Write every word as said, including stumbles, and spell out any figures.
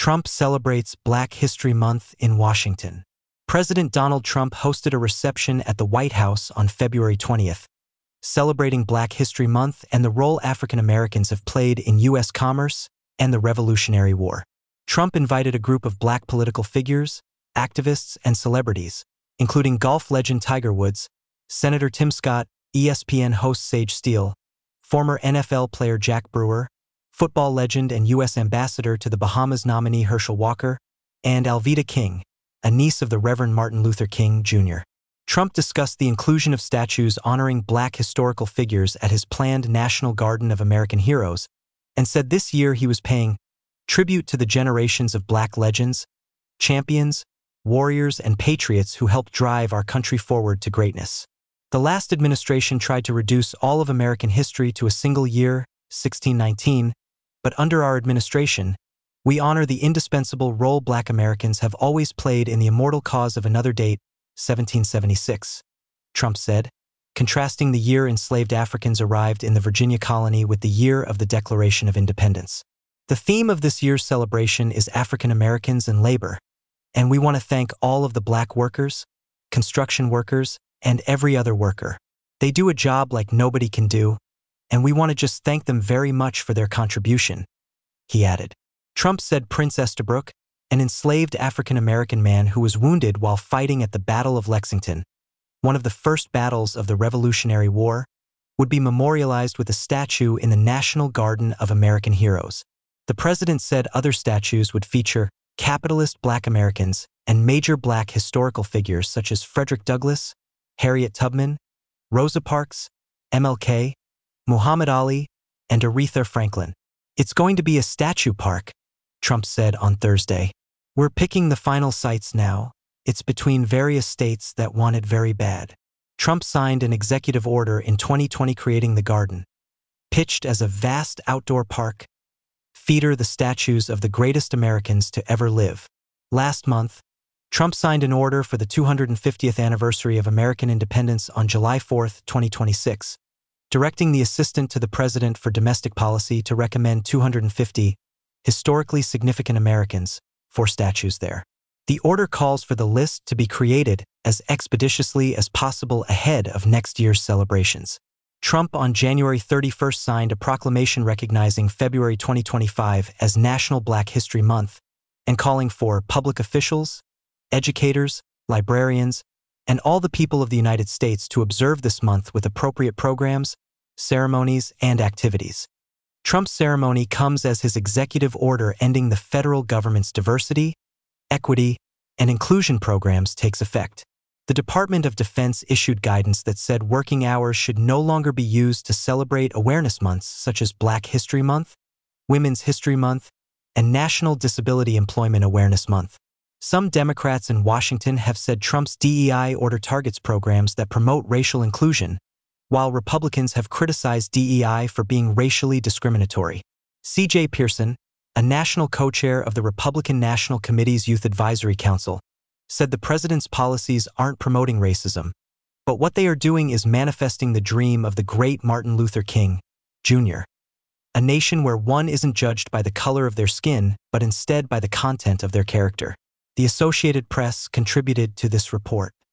Trump celebrates Black History Month in Washington. President Donald Trump hosted a reception at the White House on February twentieth, celebrating Black History Month and the role African Americans have played in U S commerce and the Revolutionary War. Trump invited a group of Black political figures, activists, and celebrities, including golf legend Tiger Woods, Senator Tim Scott, E S P N host Sage Steele, former N F L player Jack Brewer, football legend and U S ambassador to the Bahamas nominee Herschel Walker, and Alveda King, a niece of the Reverend Martin Luther King, Junior Trump discussed the inclusion of statues honoring Black historical figures at his planned National Garden of American Heroes and said this year he was paying tribute to the generations of Black legends, champions, warriors, and patriots who helped drive our country forward to greatness. The last administration tried to reduce all of American history to a single year, sixteen nineteen, but under our administration, we honor the indispensable role Black Americans have always played in the immortal cause of another date, seventeen seventy-six, Trump said, contrasting the year enslaved Africans arrived in the Virginia colony with the year of the Declaration of Independence. The theme of this year's celebration is African Americans and labor, and we want to thank all of the Black workers, construction workers, and every other worker. They do a job like nobody can do, and we want to just thank them very much for their contribution, he added. Trump said Prince Estabrook, an enslaved African-American man who was wounded while fighting at the Battle of Lexington, one of the first battles of the Revolutionary War, would be memorialized with a statue in the National Garden of American Heroes. The president said other statues would feature capitalist Black Americans and major Black historical figures such as Frederick Douglass, Harriet Tubman, Rosa Parks, M L K, Muhammad Ali, and Aretha Franklin. It's going to be a statue park, Trump said on Thursday. We're picking the final sites now. It's between various states that want it very bad. Trump signed an executive order in twenty twenty creating the garden, pitched as a vast outdoor park, feeder the statues of the greatest Americans to ever live. Last month, Trump signed an order for the two hundred fiftieth anniversary of American independence on July fourth, twenty twenty-six, directing the Assistant to the President for Domestic Policy to recommend two hundred fifty historically significant Americans for statues there. The order calls for the list to be created as expeditiously as possible ahead of next year's celebrations. Trump on January thirty-first signed a proclamation recognizing February twenty twenty-five as National Black History Month and calling for public officials, educators, librarians, and all the people of the United States to observe this month with appropriate programs, ceremonies, and activities. Trump's ceremony comes as his executive order ending the federal government's diversity, equity, and inclusion programs takes effect. The Department of Defense issued guidance that said working hours should no longer be used to celebrate awareness months such as Black History Month, Women's History Month, and National Disability Employment Awareness Month. Some Democrats in Washington have said Trump's D E I order targets programs that promote racial inclusion, while Republicans have criticized D E I for being racially discriminatory. C J Pearson, a national co-chair of the Republican National Committee's Youth Advisory Council, said the president's policies aren't promoting racism, but what they are doing is manifesting the dream of the great Martin Luther King, Junior, a nation where one isn't judged by the color of their skin, but instead by the content of their character. The Associated Press contributed to this report.